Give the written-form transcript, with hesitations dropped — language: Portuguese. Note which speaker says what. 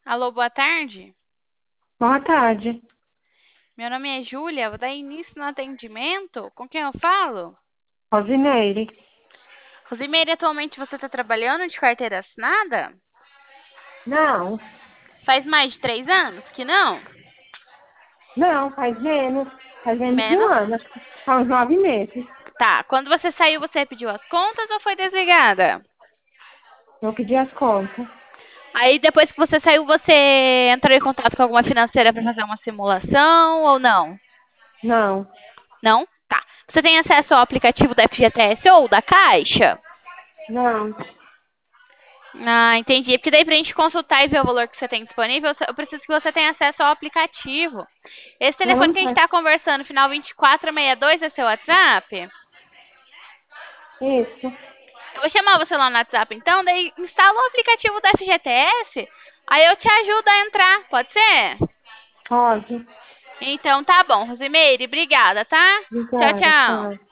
Speaker 1: Alô, boa tarde.
Speaker 2: Boa tarde,
Speaker 1: Meu nome é Júlia, vou dar início no atendimento. Com quem eu falo?
Speaker 2: Rosineire.
Speaker 1: Rosimeire, atualmente você está trabalhando de carteira assinada?
Speaker 2: Não,
Speaker 1: Faz mais de 3 anos que não?
Speaker 2: não, faz menos de um
Speaker 1: Menos?
Speaker 2: ano, há uns 9 meses.
Speaker 1: Tá. Quando você saiu, você pediu as contas ou foi desligada?
Speaker 2: Eu pedi as contas.
Speaker 1: Aí, depois que você saiu, você entrou em contato com alguma financeira para fazer uma simulação ou não?
Speaker 2: Não,
Speaker 1: Não? Tá. Você tem acesso ao aplicativo da FGTS ou da Caixa?
Speaker 2: não,
Speaker 1: Ah, entendi. Porque daí pra gente consultar e ver o valor que você tem disponível, eu preciso que você tenha acesso ao aplicativo. Esse
Speaker 2: eu
Speaker 1: telefone
Speaker 2: não
Speaker 1: que a gente
Speaker 2: tenho.
Speaker 1: está conversando, final 2462, é seu WhatsApp?
Speaker 2: Isso,
Speaker 1: Eu vou chamar você lá no WhatsApp então, daí instala o aplicativo da FGTS, aí eu te ajudo a entrar, pode ser?
Speaker 2: pode.
Speaker 1: Então tá bom, Rosimeire, obrigada, tá? Tchau,
Speaker 2: Obrigada,
Speaker 1: tchau.
Speaker 2: tchau.